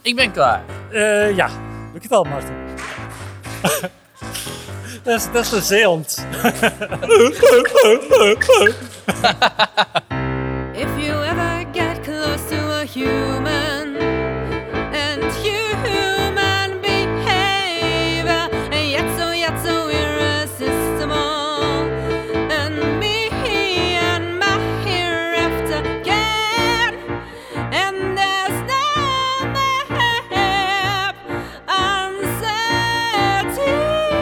Ik ben klaar. Ja, doe ik het al, Maarten? dat is de zeehond. If you ever get close to a human and human behavior and yet so irresistible and me and my hereafter again and there's no map uncertain.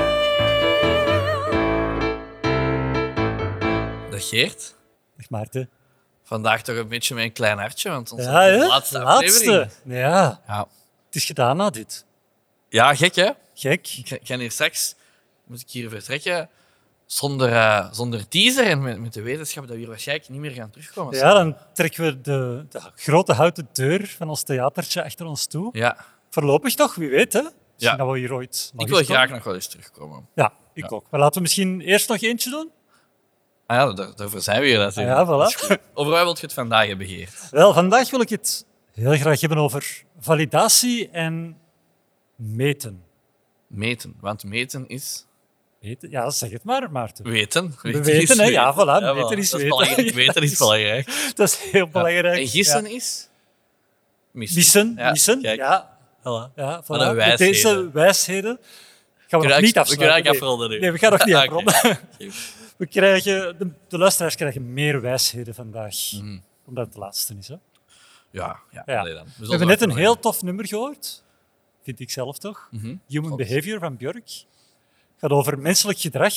Dag Geert. Dag Maarten. Vandaag toch een beetje met een klein hartje, want onze Ja, hè? laatste aflevering. Ja, Ja. het is gedaan na dit. Ja, gek hè? Gek. Ik ga hier straks, moet ik hier vertrekken, zonder teaser en met de wetenschap dat we hier waarschijnlijk niet meer gaan terugkomen. Ja, dan trekken we de grote houten deur van ons theatertje achter ons toe. Ja. Voorlopig nog, wie weet, hè? Misschien Ja. dat we hier ooit nog Ik wil eens graag komen. nog wel eens terugkomen. Ja, ik Ja. ook. Maar laten we misschien eerst nog eentje doen. Ah ja, daarvoor zijn we hier natuurlijk. Ah ja, voilà. Dat is goed. Over wat wil je het vandaag hebben, Geert? Wel, vandaag wil ik het heel graag hebben over validatie en meten. Meten. Want meten is Meten? Ja, zeg het maar, Maarten. weten. We weten, hè? Ja, voilà. Meten voilà. is Dat weten. belangrijk. Weten is belangrijk. Dat is heel belangrijk. En gissen Ja. is? Missen, Ja, missen. kijk. Ja, Voilà. ja, voilà. Wat een Met deze wijsheden. wijsheden gaan we We nog niet kunnen afsluiten. eigenlijk afronden nu. Nee, we gaan nog niet Ah, afronden. oké. We krijgen, de luisteraars krijgen meer wijsheden vandaag. Mhm. Omdat het de laatste is. Hè? Ja. Ja. Allee dan. We hebben net een heel tof nummer gehoord. Vind ik zelf toch? Mhm. Human Klopt. Behavior van Björk. Het gaat over menselijk gedrag.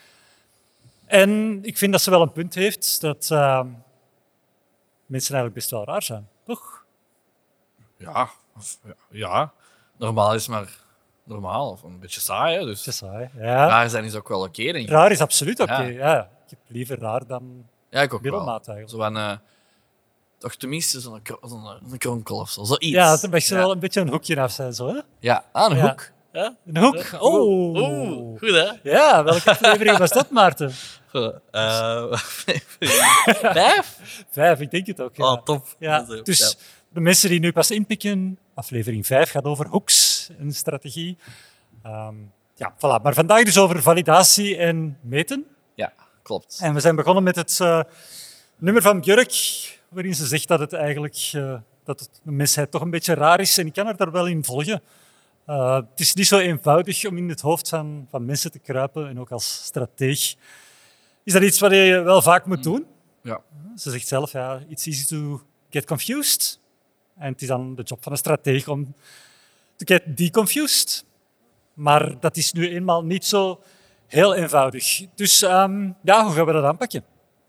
En ik vind dat ze wel een punt heeft dat mensen eigenlijk best wel raar zijn. Toch? Ja. Normaal is maar normaal. Of een beetje saai, hè. Dus Dat is saai. Ja. raar zijn is ook wel oké, denk ik. Raar is absoluut oké. Ja. Ja. Ik heb liever raar dan Ja, ik ook wel. middelmaat eigenlijk. Zo van, toch tenminste zo'n kronkel of zo. Zoiets. Ja, dan mag ze wel een beetje een hoekje af zijn. Zo, hè? Ja, een Ja. hoek. Ja? Een hoek. Oh. Oeh, goed hè? Ja, welke aflevering was dat, Maarten? Goed. 5? 5, ik denk het ook. Ja. Oh, top. Ja, Dat is ook- dus de mensen die nu pas inpikken, aflevering 5 gaat over hooks en strategie. Ja, voilà. Maar vandaag dus over validatie en meten. Ja, klopt. En we zijn begonnen met het nummer van Björk, waarin ze zegt dat het eigenlijk dat de mensheid toch een beetje raar is. En ik kan haar daar wel in volgen. Het is niet zo eenvoudig om in het hoofd van mensen te kruipen. En ook als strateeg is dat iets wat je wel vaak moet doen. Ja. Ze zegt zelf, ja, it's easy to get confused. En het is dan de job van een strateeg om te get deconfused. Maar dat is nu eenmaal niet zo heel eenvoudig. Dus ja, hoe gaan we dat aanpakken?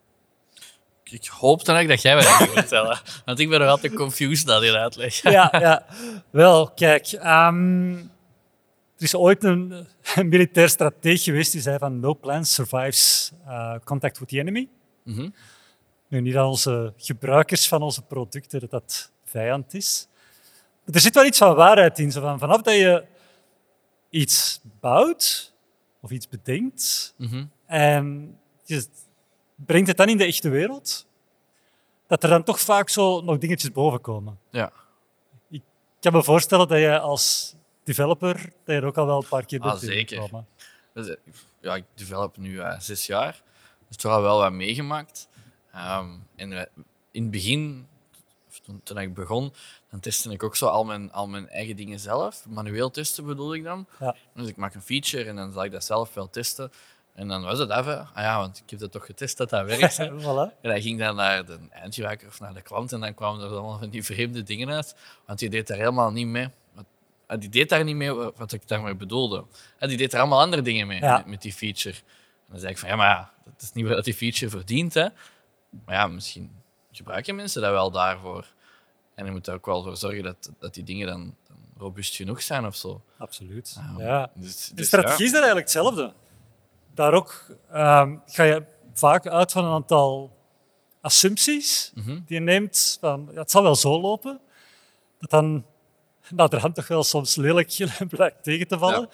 Ik hoop dan ook dat jij mij dat gaat vertellen. Want ik ben nog altijd confused na die uitleg. Ja. Wel, kijk. Er is ooit een militair strateeg geweest die zei van no plan survives contact with the enemy. Mhm. Nu, niet aan onze gebruikers van onze producten dat vijand is. Maar er zit wel iets van waarheid in. Zo van, vanaf dat je iets bouwt of iets bedenkt Mhm. en je brengt het dan in de echte wereld, dat er dan toch vaak zo nog dingetjes boven komen. Ja. Ik kan me voorstellen dat je als developer dat je er ook al wel een paar keer bent Zeker. tegengekomen. Dus, ja, ik develop nu 6 jaar. Dus toch al wel wat meegemaakt. En in het begin, of toen ik begon, dan testte ik ook zo al mijn eigen dingen zelf. Manueel testen bedoel ik dan. Ja. Dus ik maak een feature en dan zal ik dat zelf wel testen. En dan was het even, want ik heb dat toch getest dat dat werkt. Hè. Voilà. En hij ging dan naar de eindgebruiker of naar de klant en dan kwamen er allemaal van die vreemde dingen uit. Want die deed daar helemaal niet mee. Die deed daar niet mee wat ik daarmee bedoelde. Die deed er allemaal andere dingen mee, Ja. met die feature. En dan zei ik van, ja, maar dat is niet wat die feature verdient. Hè. Maar ja, misschien gebruiken mensen dat wel daarvoor. En je moet er ook wel voor zorgen dat die dingen dan robuust genoeg zijn of zo. Absoluut. Ah, Ja. Dus, De strategie is daar eigenlijk hetzelfde. Daar ook ga je vaak uit van een aantal assumpties Mhm. die je neemt. Van, ja, het zal wel zo lopen. Dat dan naderhand toch wel soms lelijk blijkt tegen te vallen.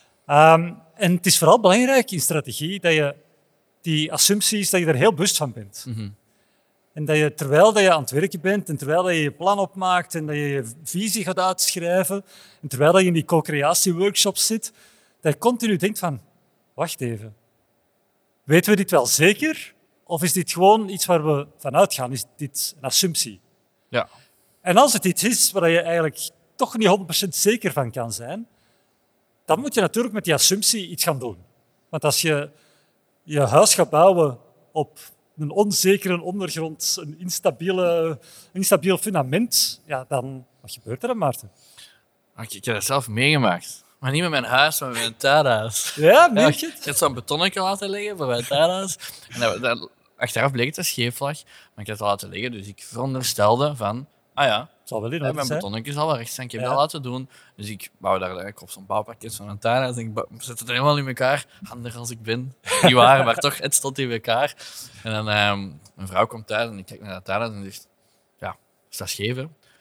En het is vooral belangrijk in strategie dat je die assumpties, dat je er heel bewust van bent. Mhm. En dat je, terwijl dat je aan het werken bent en terwijl dat je je plan opmaakt en dat je je visie gaat uitschrijven en terwijl dat je in die co-creatieworkshops zit, dat je continu denkt van, wacht even, weten we dit wel zeker? Of is dit gewoon iets waar we van uitgaan? Is dit een assumptie? Ja. En als het iets is waar je eigenlijk toch niet 100% zeker van kan zijn, dan moet je natuurlijk met die assumptie iets gaan doen. Want als je je huis gaat bouwen op een onzekere ondergrond, een instabiel fundament, ja, dan wat gebeurt er dan, Maarten? Ik heb dat zelf meegemaakt. Maar niet met mijn huis, maar met mijn tuinhuis. Ja, meen je Ik het? heb zo'n betonnetje laten liggen voor mijn tuinhuis. En achteraf bleek het een scheefvlag, maar ik heb het al laten liggen. Dus ik veronderstelde van, Het zal wel in orde mijn zijn. betonnetje zal wel recht zijn. Ik heb Ja. dat laten doen. Dus ik bouw daar ik op zo'n bouwpakket van een tuinhuis. En ik zet het helemaal in elkaar. Handig als ik ben. Niet waar, maar toch, het stond in elkaar. En dan, mijn vrouw komt thuis en ik kijk naar dat tuinhuis en zegt, ja, is dat scheef, hè?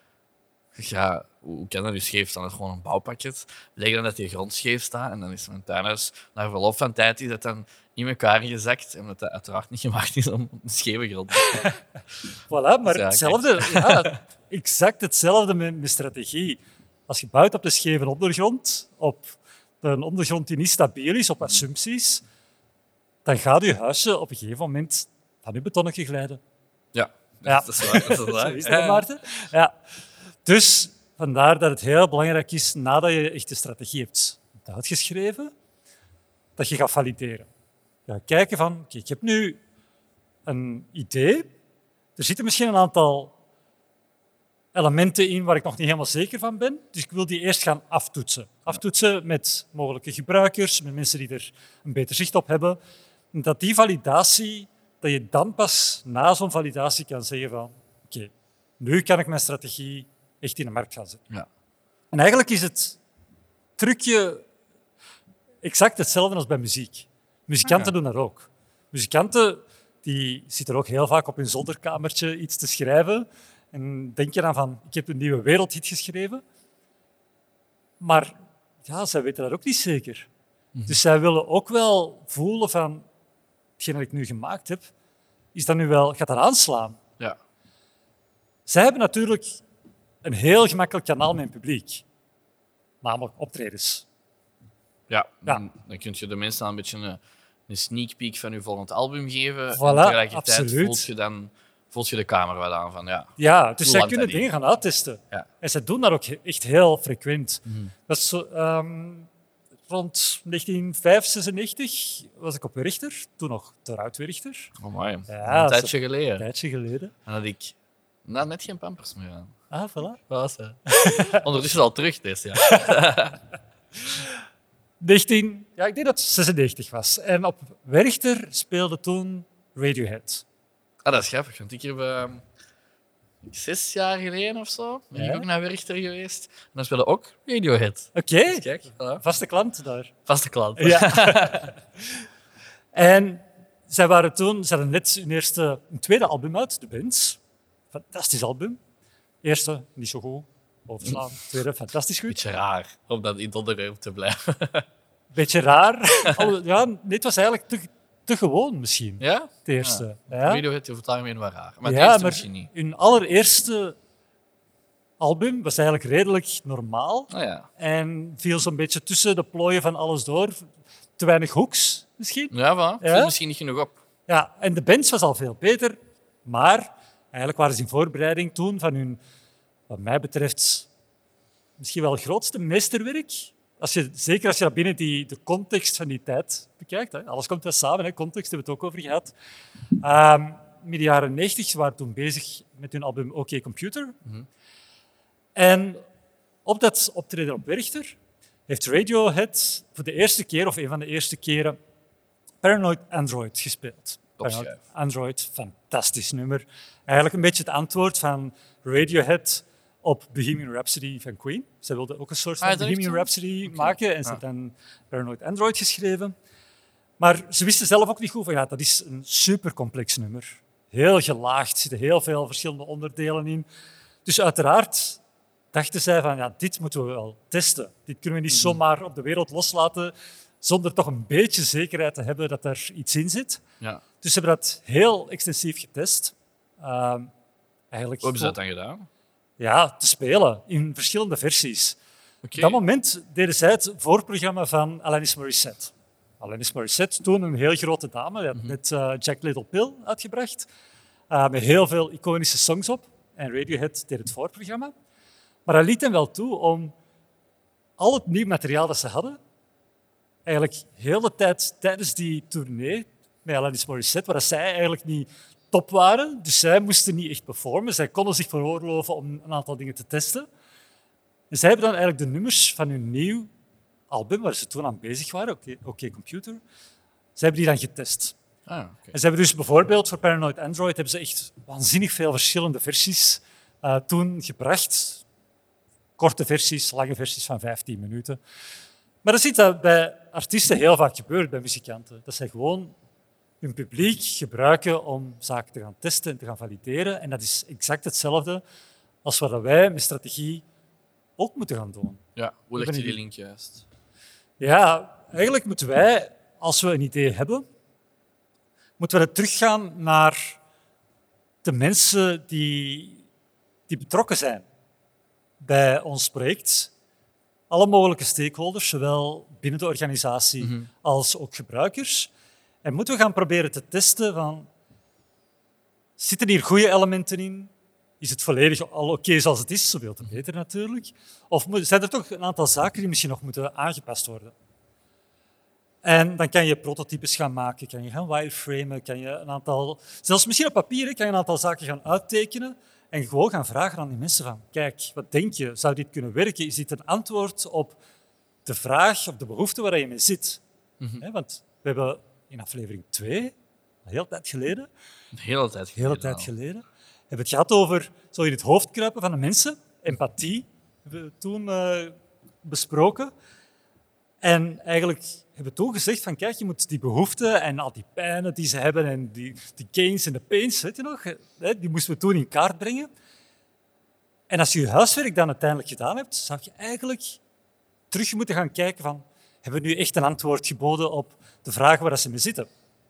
Ik zeg, ja, hoe kan dat nu scheef staan? Dat is gewoon een bouwpakket. Bleek dan dat die grond scheef staat. En dan is mijn tuinhuis, na verloop van tijd, is dat dan in elkaar gezakt. En dat uiteraard niet gemaakt is om een scheve grond te krijgen. Voilà, maar Ja, hetzelfde, ja, exact hetzelfde met strategie. Als je bouwt op de scheve ondergrond, op een ondergrond die niet stabiel is, op assumpties, dan gaat je huisje op een gegeven moment van je betonnetje glijden. Ja, Ja. dat is waar. Dat is waar. Zo is dat, Maarten. Ja. Dus vandaar dat het heel belangrijk is, nadat je echt de strategie hebt uitgeschreven, dat je gaat valideren. Ja, kijken van, oké, ik heb nu een idee. Er zitten misschien een aantal elementen in waar ik nog niet helemaal zeker van ben. Dus ik wil die eerst gaan aftoetsen. Aftoetsen met mogelijke gebruikers, met mensen die er een beter zicht op hebben. En dat die validatie, dat je dan pas na zo'n validatie kan zeggen van oké, nu kan ik mijn strategie echt in de markt gaan zetten. Ja. En eigenlijk is het trucje exact hetzelfde als bij muziek. Muzikanten doen dat ook. Muzikanten die zitten ook heel vaak op hun zolderkamertje iets te schrijven en denk je dan van, ik heb een nieuwe wereldhit geschreven. Maar ja, zij weten dat ook niet zeker. Dus zij willen ook wel voelen van, hetgeen dat ik nu gemaakt heb, is dat nu wel, gaat dat aanslaan? Ja. Zij hebben natuurlijk een heel gemakkelijk kanaal met hun publiek. Namelijk optredens. Ja, Ja. dan kun je de mensen al een beetje een sneak peek van je volgend album geven. Voilà, en tegelijkertijd absoluut. voelt je de camera wel aan van ja. Ja, dus Hoe zij lang kunnen dat die- dingen gaan uittesten. Ja. En zij doen dat ook echt heel frequent. Dat is zo, rond 1995 was ik op Werchter, toen nog ter uit Werchter. Oh, mooi. Ja, Een tijdje een geleden. tijdje geleden. En had ik net geen pampers meer aan. Ah, voilà. Wat was dat? Ondertussen al terug, dus ja. 19, ja, ik denk dat het 96 was. En op Werchter speelde toen Radiohead. Ah, dat is grappig, want ik heb 6 jaar geleden of zo ben ik Ja. ook naar Werchter geweest. En dan speelde ook Radiohead. Oké, Dus kijk, voilà. vaste klant daar. Vaste klant. Ja. En zij waren toen, ze hadden net hun tweede album uit, The Bands. Fantastisch album. Eerste, niet zo goed. Overslaan. Tweede, fantastisch goed. Beetje raar om dat in het onderwerp te blijven. Beetje raar. Ja, nee, het was eigenlijk te gewoon misschien, Ja? het eerste. Ja, Radiohead over het algemeen wel raar. Maar het ja, eerste maar misschien niet. hun allereerste album was eigenlijk redelijk normaal. Oh ja. En viel zo'n beetje tussen de plooien van alles door. Te weinig hooks, misschien. Ja, voilà. Ja? Viel misschien niet genoeg op. Ja, en de Bands was al veel beter, maar eigenlijk waren ze in voorbereiding toen van hun, wat mij betreft, misschien wel het grootste meesterwerk. Zeker als je dat binnen de context van die tijd bekijkt. Hè. Alles komt wel samen, hè. Context hebben we het ook over gehad. Midden jaren 90 ze waren toen bezig met hun album OK Computer. En op dat optreden op Werchter heeft Radiohead voor de eerste keer, of een van de eerste keren, Paranoid Android gespeeld. Paranoid schijf. Android, fantastisch nummer. Eigenlijk een beetje het antwoord van Radiohead op Bohemian Rhapsody van Queen. Ze wilden ook een soort van Ah, dat Bohemian echt zo? Rhapsody maken en ze had dan Paranoid Android geschreven. Maar ze wisten zelf ook niet goed van, ja, dat is een supercomplex nummer. Heel gelaagd, er zitten heel veel verschillende onderdelen in. Dus uiteraard dachten zij van, ja, dit moeten we wel testen. Dit kunnen we niet zomaar op de wereld loslaten zonder toch een beetje zekerheid te hebben dat er iets in zit. Ja. Dus ze hebben dat heel extensief getest. Eigenlijk Hoe hebben ze dat dan gedaan? Ja, te spelen in verschillende versies. Oké. Op dat moment deden zij het voorprogramma van Alanis Morissette. Alanis Morissette, toen een heel grote dame, die had net Jack Little Pill uitgebracht, met heel veel iconische songs op. En Radiohead deed het voorprogramma. Maar hij liet hem wel toe om al het nieuw materiaal dat ze hadden, eigenlijk heel de tijd tijdens die tournee met Alanis Morissette, waar zij eigenlijk niet top waren, dus zij moesten niet echt performen, zij konden zich veroorloven om een aantal dingen te testen. En zij hebben dan eigenlijk de nummers van hun nieuw album, waar ze toen aan bezig waren, Oké Computer, zij hebben die dan getest. Ah, oké. En ze hebben dus bijvoorbeeld voor Paranoid Android hebben ze echt waanzinnig veel verschillende versies toen gebracht. Korte versies, lange versies van 15 minuten. Maar dat is iets dat bij artiesten heel vaak gebeurt, bij muzikanten. Dat zij gewoon hun publiek gebruiken om zaken te gaan testen en te gaan valideren. En dat is exact hetzelfde als wat wij met strategie ook moeten gaan doen. Ja, hoe Ik legt ben je die niet- link juist? Ja, eigenlijk moeten wij, als we een idee hebben, moeten we teruggaan naar de mensen die betrokken zijn bij ons project. Alle mogelijke stakeholders, zowel binnen de organisatie als ook gebruikers. En moeten we gaan proberen te testen van, zitten hier goede elementen in? Is het volledig al oké zoals het is? Zoveel te beter natuurlijk. Of zijn er toch een aantal zaken die misschien nog moeten aangepast worden? En dan kan je prototypes gaan maken, kan je gaan wireframen, kan je een aantal, zelfs misschien op papier, kan je een aantal zaken gaan uittekenen en gewoon gaan vragen aan die mensen van, kijk, wat denk je? Zou dit kunnen werken? Is dit een antwoord op de vraag, op de behoefte waar je mee zit? Want we hebben in aflevering 2, een hele tijd geleden, Een hele tijd geleden. hebben het gehad over zo in het hoofd kruipen van de mensen. Empathie hebben we toen besproken. En eigenlijk hebben we toen gezegd van kijk, je moet die behoeften en al die pijnen die ze hebben en die gains en de pains, weet je nog, die moesten we toen in kaart brengen. En als je je huiswerk dan uiteindelijk gedaan hebt, zou je eigenlijk terug moeten gaan kijken van hebben we nu echt een antwoord geboden op de vragen waar ze mee zitten?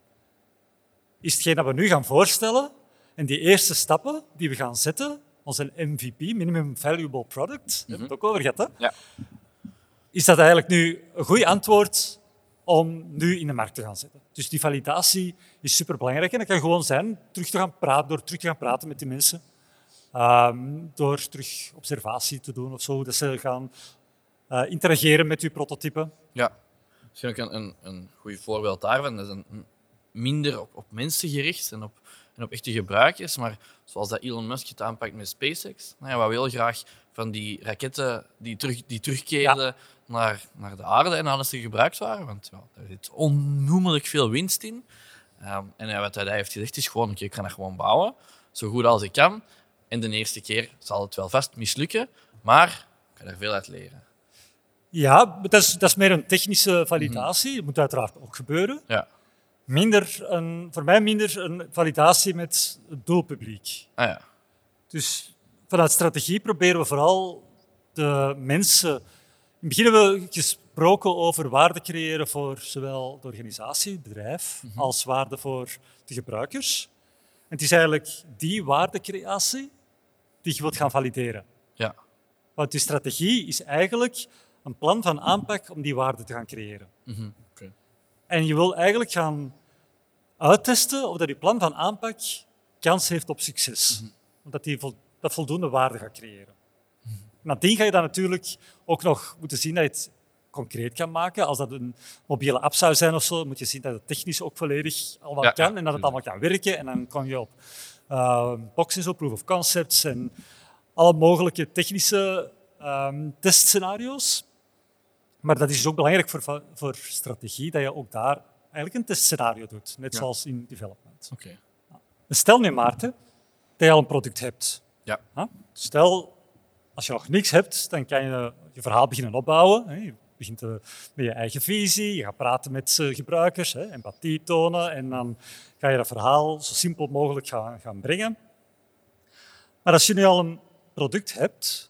Is hetgeen dat we nu gaan voorstellen en die eerste stappen die we gaan zetten, onze MVP, Minimum Valuable Product, daar hebben we het ook over gehad, hè? Ja. Is dat eigenlijk nu een goed antwoord om nu in de markt te gaan zetten. Dus die validatie is superbelangrijk en dat kan gewoon zijn door terug te gaan praten met die mensen, door terug observatie te doen of zo, dat ze gaan interageren met je prototype. Ja, misschien ook een goed voorbeeld daarvan. Dat is een minder op mensen gericht en op echte gebruikers. Maar zoals dat Elon Musk het aanpakt met SpaceX. Nou ja, we willen graag van die raketten die terugkeerden naar de aarde en alles die gebruikt waren. Want ja, daar zit onnoemelijk veel winst in. En wat hij heeft gezegd is gewoon, ik kan dat gewoon bouwen, zo goed als ik kan. En de eerste keer zal het wel vast mislukken, maar ik kan er veel uit leren. Ja, dat is meer een technische validatie. Dat moet uiteraard ook gebeuren. Ja. Voor mij minder een validatie met het doelpubliek. Ah ja. Dus vanuit strategie proberen we vooral de mensen... In het begin hebben we gesproken over waarde creëren voor zowel de organisatie, het bedrijf, als waarde voor de gebruikers. En het is eigenlijk die waardecreatie die je wilt gaan valideren. Ja. Want die strategie is eigenlijk een plan van aanpak om die waarde te gaan creëren. Oké. En je wil eigenlijk gaan uittesten of dat je plan van aanpak kans heeft op succes. Omdat die dat voldoende waarde gaat creëren. Nadien ga je dan natuurlijk ook nog moeten zien dat je het concreet kan maken. Als dat een mobiele app zou zijn of zo, moet je zien dat het technisch ook volledig allemaal kan en dat het allemaal kan werken. En dan kan je op boxes, op proof of concepts en alle mogelijke technische testscenario's. Maar dat is dus ook belangrijk voor strategie, dat je ook daar eigenlijk een testscenario doet, net zoals in development. Oké. Stel nu, Maarten, dat je al een product hebt. Ja. Stel, als je nog niks hebt, dan kan je je verhaal beginnen opbouwen. Je begint met je eigen visie, je gaat praten met gebruikers, empathie tonen en dan ga je dat verhaal zo simpel mogelijk gaan brengen. Maar als je nu al een product hebt,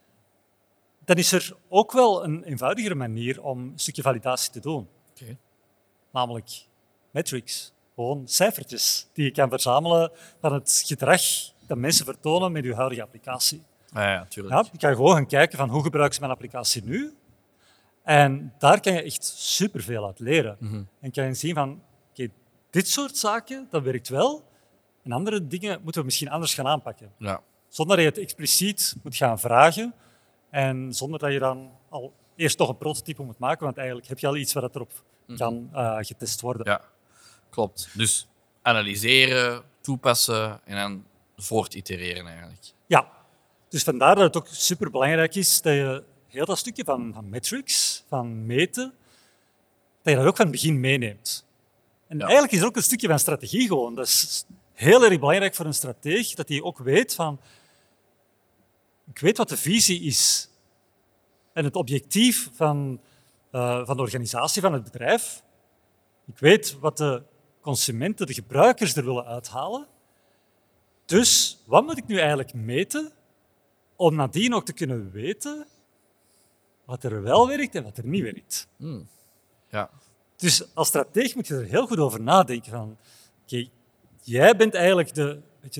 dan is er ook wel een eenvoudigere manier om een stukje validatie te doen. Oké. Namelijk metrics. Gewoon cijfertjes die je kan verzamelen van het gedrag dat mensen vertonen met je huidige applicatie. Ja, tuurlijk. Ja, je kan gewoon gaan kijken van hoe gebruiken ze mijn applicatie nu. En daar kan je echt superveel uit leren. En kan je zien van, oké, dit soort zaken, dat werkt wel. En andere dingen moeten we misschien anders gaan aanpakken. Ja. Zonder dat je het expliciet moet gaan vragen. En zonder dat je dan al eerst nog een prototype moet maken. Want eigenlijk heb je al iets waar erop kan getest worden. Ja, klopt. Dus analyseren, toepassen en dan voortitereren eigenlijk. Ja, dus vandaar dat het ook superbelangrijk is dat je heel dat stukje van metrics, van meten, dat je dat ook van het begin meeneemt. En eigenlijk is er ook een stukje van strategie gewoon. Dat is heel erg belangrijk voor een strateeg, dat hij ook weet van... Ik weet wat de visie is. En het objectief van de organisatie, van het bedrijf. Ik weet wat de consumenten, de gebruikers er willen uithalen. Dus wat moet ik nu eigenlijk meten om nadien ook te kunnen weten wat er wel werkt en wat er niet werkt? Ja. Dus als strateeg moet je er heel goed over nadenken. Van, oké, jij bent eigenlijk de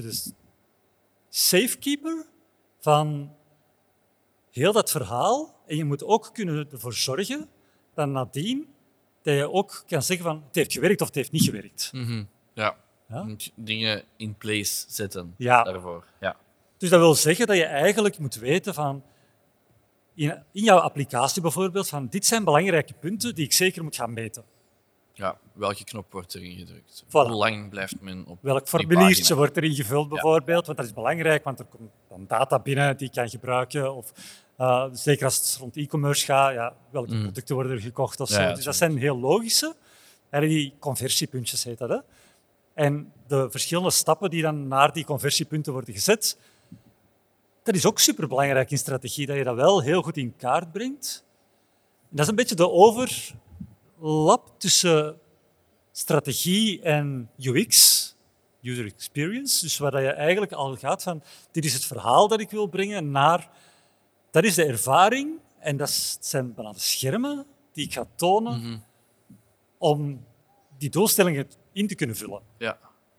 safekeeper van heel dat verhaal. En je moet ook kunnen ervoor zorgen dat nadien dat je ook kan zeggen van het heeft gewerkt of het heeft niet gewerkt. Ja. Ja? Je moet dingen in place zetten Ja. daarvoor. Ja. Dus dat wil zeggen dat je eigenlijk moet weten van in jouw applicatie bijvoorbeeld van dit zijn belangrijke punten die ik zeker moet gaan meten. Ja, welke knop wordt er ingedrukt? Voilà. Hoe lang blijft men op Welk die formuliertje pagina? wordt er ingevuld bijvoorbeeld, want dat is belangrijk, want er komt dan data binnen die je kan gebruiken. Of, zeker als het rond e-commerce gaat, ja, welke producten worden er gekocht of zo. Ja, Dus dat zijn heel logische. Die conversiepuntjes heet dat. Hè? En de verschillende stappen die dan naar die conversiepunten worden gezet, dat is ook superbelangrijk in strategie, dat je dat wel heel goed in kaart brengt. En dat is een beetje de overlap tussen strategie en UX, user experience. Dus waar je eigenlijk al gaat van, dit is het verhaal dat ik wil brengen, naar, dat is de ervaring en dat zijn bijna de schermen die ik ga tonen om die doelstellingen in te kunnen vullen. Ja.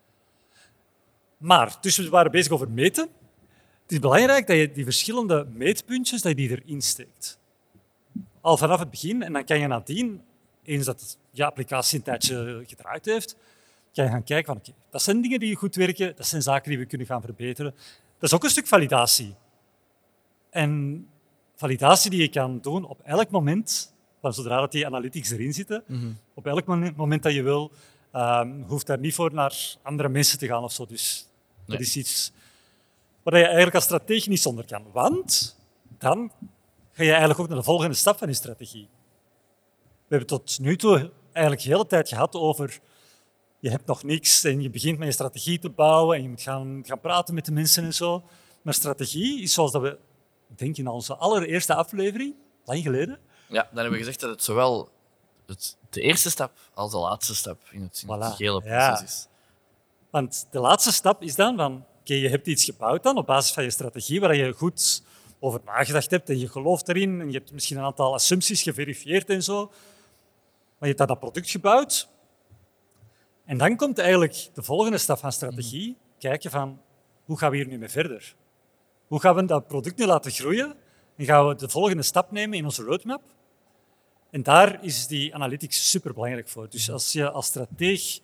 Maar, dus we waren bezig over meten. Het is belangrijk dat je die verschillende meetpuntjes dat je die erin steekt. Al vanaf het begin. En dan kan je nadien, eens dat je applicatie een tijdje gedraaid heeft, kan je gaan kijken van oké, dat zijn dingen die goed werken, dat zijn zaken die we kunnen gaan verbeteren. Dat is ook een stuk validatie. En validatie die je kan doen op elk moment, van zodra dat die analytics erin zitten, op elk moment dat je wil, hoeft daar niet voor naar andere mensen te gaan of zo. Dus dat is iets waar je eigenlijk als strategie niet zonder kan. Want dan ga je eigenlijk ook naar de volgende stap van je strategie. We hebben tot nu toe eigenlijk de hele tijd gehad over je hebt nog niks en je begint met je strategie te bouwen en je moet gaan praten met de mensen en zo. Maar strategie is zoals dat we, ik denk in onze allereerste aflevering, lang geleden, Ja, dan hebben we gezegd dat het zowel de eerste stap als de laatste stap in het Voilà. hele Ja. proces is. want de laatste stap is dan van, oké, je hebt iets gebouwd dan op basis van je strategie waar je goed over nagedacht hebt en je gelooft erin en je hebt misschien een aantal assumpties geverifieerd en zo. Maar je hebt dan dat product gebouwd. En dan komt eigenlijk de volgende stap van strategie. Kijken van, hoe gaan we hier nu mee verder? Hoe gaan we dat product nu laten groeien? En gaan we de volgende stap nemen in onze roadmap? En daar is die analytics superbelangrijk voor. Dus als je als strateeg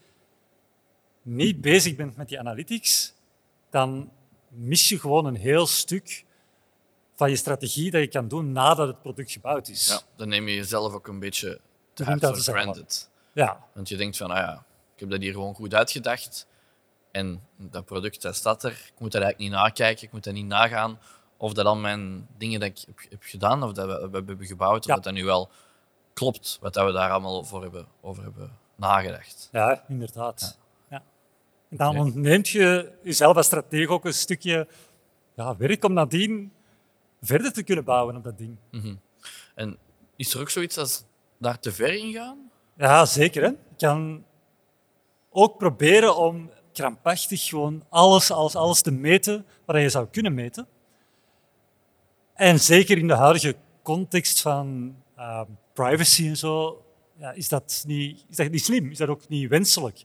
niet bezig bent met die analytics, dan mis je gewoon een heel stuk van je strategie dat je kan doen nadat het product gebouwd is. Ja, dan neem je jezelf ook een beetje te begint hard dat voor te zeggen. granted. Ja. Want je denkt van, ik heb dat hier gewoon goed uitgedacht en dat product dat staat er. Ik moet dat eigenlijk niet nakijken, ik moet dat niet nagaan of dat al mijn dingen dat ik heb gedaan of dat we hebben gebouwd, of dat dat nu wel klopt, wat dat we daar allemaal over hebben nagedacht. Ja, inderdaad. Ja. En dan ontneemt je jezelf als strateeg ook een stukje werk om nadien verder te kunnen bouwen op dat ding. En is er ook zoiets als daar te ver in gaan? Ja, zeker. Hè. Je kan ook proberen om krampachtig gewoon alles te meten wat je zou kunnen meten. En zeker in de huidige context van privacy en zo, is dat niet slim, is dat ook niet wenselijk.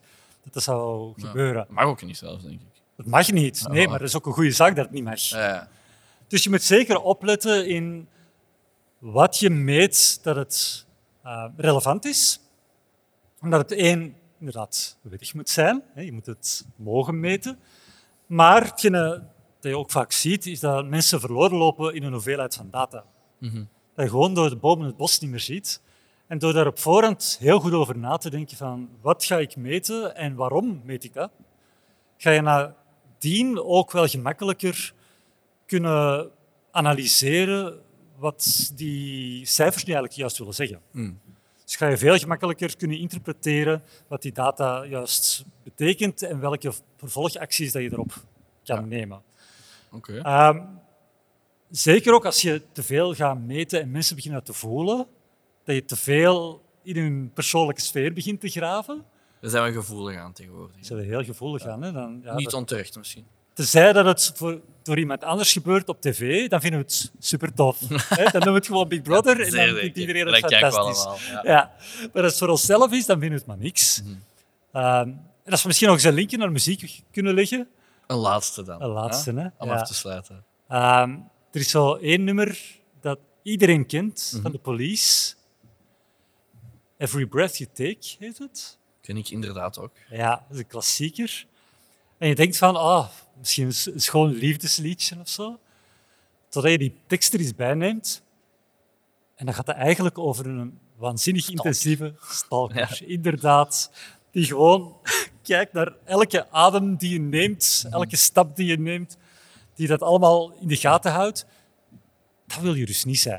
dat zou gebeuren. Dat mag ook niet zelfs, denk ik. Dat mag niet. Nee, maar dat is ook een goede zaak dat het niet mag. Ja. Dus je moet zeker opletten in wat je meet dat het relevant is. Omdat het inderdaad wettig moet zijn. Je moet het mogen meten. Maar hetgene dat je ook vaak ziet, is dat mensen verloren lopen in een hoeveelheid van data. Dat je gewoon door de bomen het bos niet meer ziet. En door daar op voorhand heel goed over na te denken van wat ga ik meten en waarom meet ik dat, ga je nadien ook wel gemakkelijker kunnen analyseren wat die cijfers nu eigenlijk juist willen zeggen. Dus ga je veel gemakkelijker kunnen interpreteren wat die data juist betekent en welke vervolgacties dat je erop kan nemen. Oké. Zeker ook als je te veel gaat meten en mensen beginnen te voelen, dat je te veel in hun persoonlijke sfeer begint te graven. Daar zijn we gevoelig aan tegenwoordig. Als je er heel gevoelig aan, hè, dan, Niet onterecht misschien. tenzij dat het door iemand anders gebeurt op tv, dan vinden we het super tof. Dan noemen we het gewoon Big Brother en dan vindt iedereen het dat kijken we fantastisch. allemaal. Ja. Ja. Maar als het voor onszelf is, dan vinden we het maar niks. En als we misschien nog eens een linkje naar muziek kunnen leggen. Een laatste dan. Een laatste, hè? hè? Om Ja. af te sluiten. Er is zo één nummer dat iedereen kent van de Police. Every Breath You Take, heet het. Ken ik inderdaad ook. Ja, dat is een klassieker. En je denkt van, misschien een schoon liefdesliedje of zo. Totdat je die tekst er eens bij neemt. En dan gaat het eigenlijk over een waanzinnig intensieve stalker. Ja. Inderdaad. Die gewoon kijkt naar elke adem die je neemt, elke stap die je neemt, die dat allemaal in de gaten houdt. Dat wil je dus niet zijn.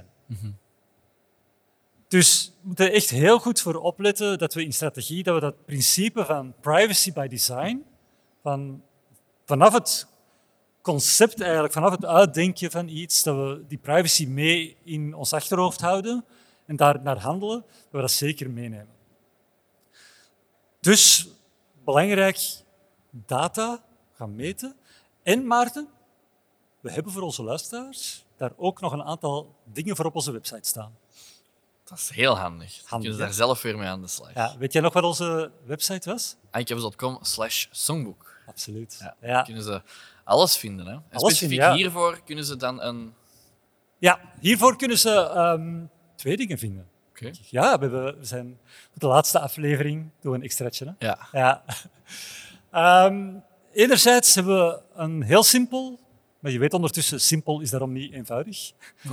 Dus we moeten er echt heel goed voor opletten dat we in strategie dat principe van privacy by design, vanaf het concept eigenlijk, vanaf het uitdenken van iets, dat we die privacy mee in ons achterhoofd houden en daar naar handelen, dat we dat zeker meenemen. Dus belangrijk, data gaan meten. En Maarten, we hebben voor onze luisteraars daar ook nog een aantal dingen voor op onze website staan. Dat is heel handig. Dan Handig, kunnen ze hè? daar zelf weer mee aan de slag. Ja, weet jij nog wat onze website was? Eindjevels.com/songbook. Absoluut. Ja. Ja. Kunnen ze alles vinden. Hè? En Alles specifiek vinden, ja. hiervoor kunnen ze dan een... Ja, hiervoor kunnen ze 2 dingen vinden. Oké. Ja, we zijn voor de laatste aflevering doen we een extraatje. Hè? Ja. Ja. Enerzijds hebben we een heel simpel, maar je weet ondertussen, simpel is daarom niet eenvoudig.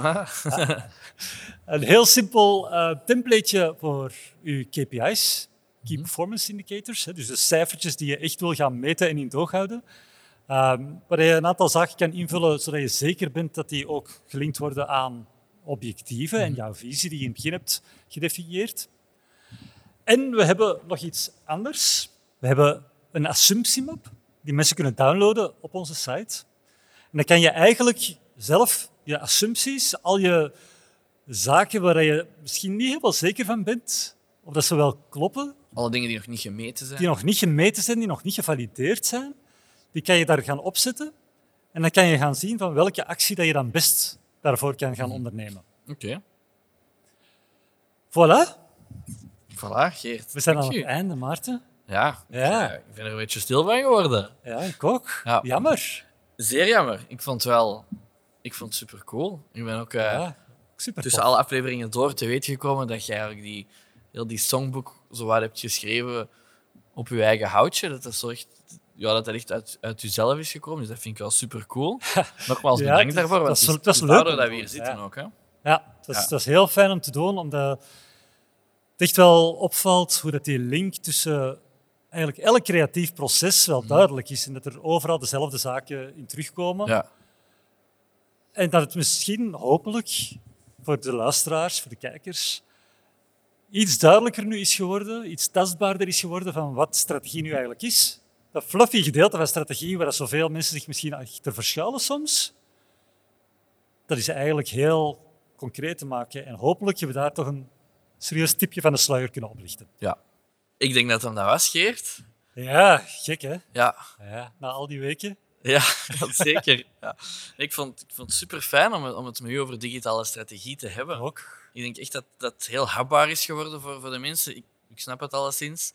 Een heel simpel templateje voor uw KPI's, Key Performance Indicators, hè, dus de cijfertjes die je echt wil gaan meten en in het oog houden. Waar je een aantal zaken kan invullen, zodat je zeker bent dat die ook gelinkt worden aan objectieven en jouw visie die je in het begin hebt gedefinieerd. En we hebben nog iets anders. We hebben een assumptiemap die mensen kunnen downloaden op onze site. En dan kan je eigenlijk zelf je assumpties, al je zaken waar je misschien niet helemaal zeker van bent, of dat ze wel kloppen, Alle dingen die nog niet gemeten zijn. die nog niet gemeten zijn, die nog niet gevalideerd zijn, die kan je daar gaan opzetten. En dan kan je gaan zien van welke actie dat je dan best daarvoor kan gaan ondernemen. Oké. Voilà, Voilà, Geert. we zijn aan Dank het u. einde, Maarten. Ja. Ja. Ik ben er een beetje stil van geworden. Ja, ik ook. Ja. Jammer. Zeer jammer. Ik vond het super cool. Ik ben ook Ja, super tussen tof. alle afleveringen door te weten gekomen dat jij eigenlijk heel die songboek zo wat hebt geschreven op je eigen houtje. Dat dat zo echt, dat echt uit jezelf is gekomen. Dus dat vind ik wel super cool. Nogmaals Ja, bedankt het is- daarvoor. Want dat is- het dat is leuk daardoor om dat te we hier doen, zitten ja. ook. Hè? Ja, dat is heel fijn om te doen, omdat het echt wel opvalt hoe dat die link tussen eigenlijk elk creatief proces wel duidelijk is en dat er overal dezelfde zaken in terugkomen. Ja. En dat het misschien, hopelijk, voor de luisteraars, voor de kijkers, iets duidelijker nu is geworden, iets tastbaarder is geworden van wat strategie nu eigenlijk is. Dat fluffy gedeelte van strategie, waar zoveel mensen zich misschien achter verschuilen soms, dat is eigenlijk heel concreet te maken. En hopelijk hebben we daar toch een serieus tipje van de sluier kunnen oplichten. Ja. Ik denk dat hem dat was, Geert. Ja, gek hè? Ja. Ja, na al die weken. Ja, zeker. Ja. Ik vond het super fijn om het met u over digitale strategie te hebben. Ook. Ik denk echt dat het heel hapbaar is geworden voor de mensen. Ik snap het alleszins.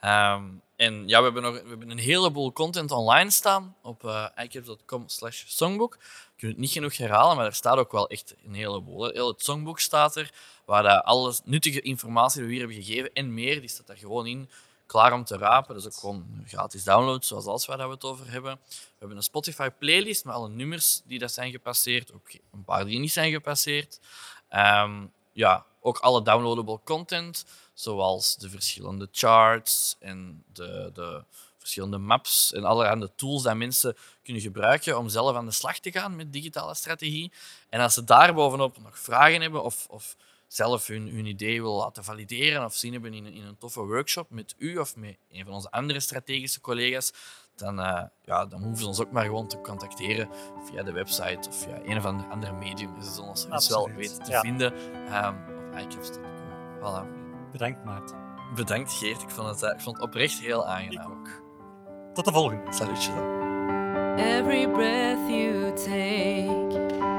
En ja, we hebben een heleboel content online staan op iCaps.com/songbook. Ik kan het niet genoeg herhalen, maar er staat ook wel echt een heleboel. Heel het songboek staat er, waar dat alles nuttige informatie die we hier hebben gegeven en meer, die staat daar gewoon in, klaar om te rapen. Dat is ook gewoon een gratis download, zoals alles waar we het over hebben. We hebben een Spotify-playlist met alle nummers die dat zijn gepasseerd, ook een paar die niet zijn gepasseerd. Ja, ook alle downloadable content, zoals de verschillende charts en de verschillende maps en allerhande tools die mensen kunnen gebruiken om zelf aan de slag te gaan met digitale strategie. En als ze daar bovenop nog vragen hebben of zelf hun idee willen laten valideren of zien hebben in een toffe workshop met u of met een van onze andere strategische collega's, dan hoeven ze ons ook maar gewoon te contacteren via de website of via een of ander medium. Ze zullen ons wel weten te vinden op iCaps.com. Voilà. Bedankt, Maarten. Bedankt, Geert. Ik vond het oprecht heel aangenaam. Ik ook. Tot de volgende. Salutje dan. Every breath you take,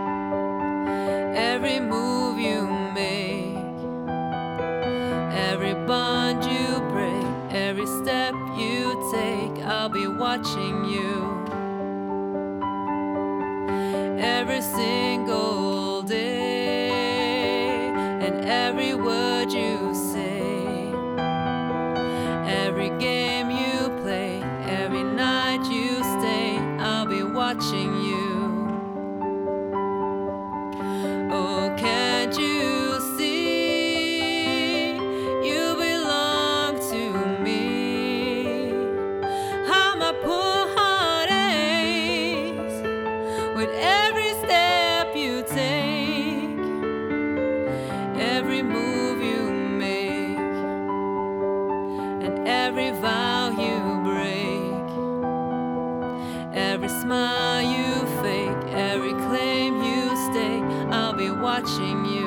every move you make, every bond you break, every step you take, I'll be watching you. Every single day and every word you say, every game you play, every night you stay, I'll be watching you. Oh, can't you see you belong to me? How my poor heart aches with every step you take, every move you make, and every vow you break, every smile you fake, every claim you stake, I'll be watching you.